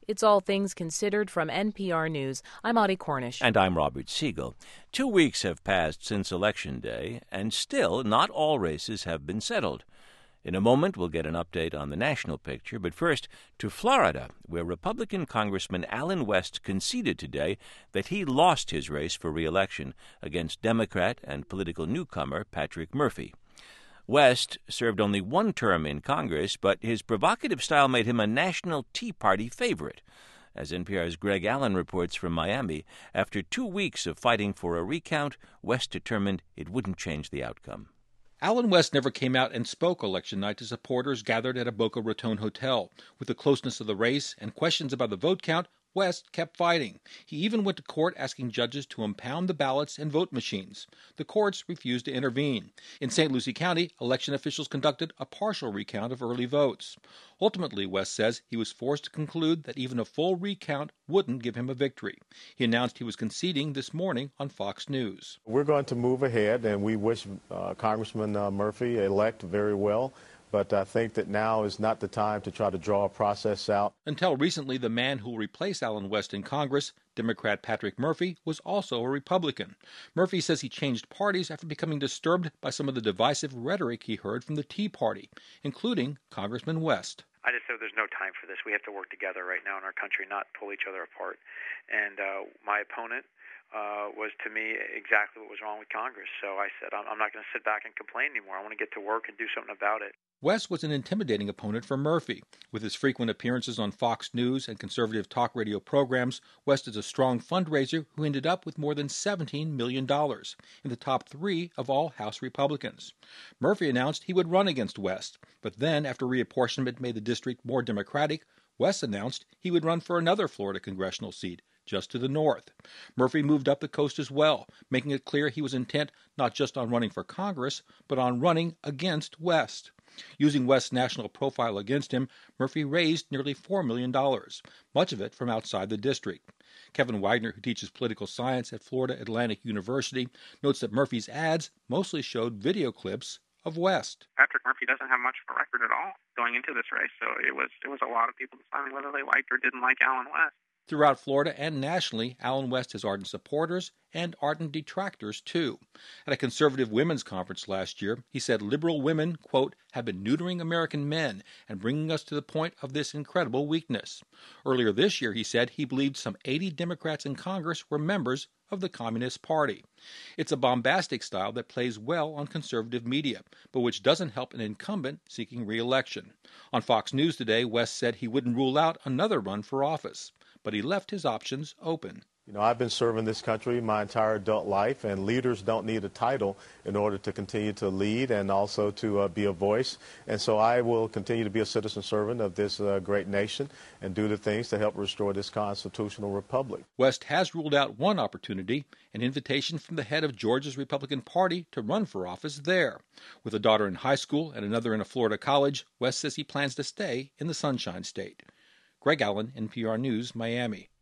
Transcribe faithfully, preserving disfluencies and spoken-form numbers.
It's All Things Considered from N P R News. I'm Audie Cornish. And I'm Robert Siegel. Two weeks have passed since Election Day, and still not all races have been settled. In a moment, we'll get an update on the national picture, but first to Florida, where Republican Congressman Allen West conceded today that he lost his race for re-election against Democrat and political newcomer Patrick Murphy. West served only one term in Congress, but his provocative style made him a national Tea Party favorite. As N P R's Greg Allen reports from Miami, after two weeks of fighting for a recount, West determined it wouldn't change the outcome. Allen West never came out and spoke election night to supporters gathered at a Boca Raton hotel. With the closeness of the race and questions about the vote count, West kept fighting. He even went to court asking judges to impound the ballots and vote machines. The courts refused to intervene. In Saint Lucie County, election officials conducted a partial recount of early votes. Ultimately, West says he was forced to conclude that even a full recount wouldn't give him a victory. He announced he was conceding this morning on Fox News. We're going to move ahead, and we wish uh, Congressman uh, Murphy elect very well. But I think that now is not the time to try to draw a process out. Until recently, the man who will replace Allen West in Congress, Democrat Patrick Murphy, was also a Republican. Murphy says he changed parties after becoming disturbed by some of the divisive rhetoric he heard from the Tea Party, including Congressman West. I just said there's no time for this. We have to work together right now in our country, not pull each other apart. And uh, my opponent Uh, was to me exactly what was wrong with Congress. So I said, I'm, I'm not going to sit back and complain anymore. I want to get to work and do something about it. West was an intimidating opponent for Murphy. With his frequent appearances on Fox News and conservative talk radio programs, West is a strong fundraiser who ended up with more than seventeen million dollars, in the top three of all House Republicans. Murphy announced he would run against West, but then, after reapportionment made the district more Democratic, West announced he would run for another Florida congressional seat, just to the north. Murphy moved up the coast as well, making it clear he was intent not just on running for Congress, but on running against West. Using West's national profile against him, Murphy raised nearly four million dollars, much of it from outside the district. Kevin Wagner, who teaches political science at Florida Atlantic University, notes that Murphy's ads mostly showed video clips of West. Patrick Murphy doesn't have much of a record at all going into this race, so it was it was a lot of people deciding whether they liked or didn't like Allen West. Throughout Florida and nationally, Allen West has ardent supporters and ardent detractors, too. At a conservative women's conference last year, he said liberal women, quote, have been neutering American men and bringing us to the point of this incredible weakness. Earlier this year, he said he believed some eighty Democrats in Congress were members of the Communist Party. It's a bombastic style that plays well on conservative media, but which doesn't help an incumbent seeking re-election. On Fox News today, West said he wouldn't rule out another run for office, but he left his options open. You know, I've been serving this country my entire adult life, and leaders don't need a title in order to continue to lead and also to uh, be a voice. And so I will continue to be a citizen servant of this uh, great nation and do the things to help restore this constitutional republic. West has ruled out one opportunity, an invitation from the head of Georgia's Republican Party to run for office there. With a daughter in high school and another in a Florida college, West says he plans to stay in the Sunshine State. Greg Allen, N P R News, Miami.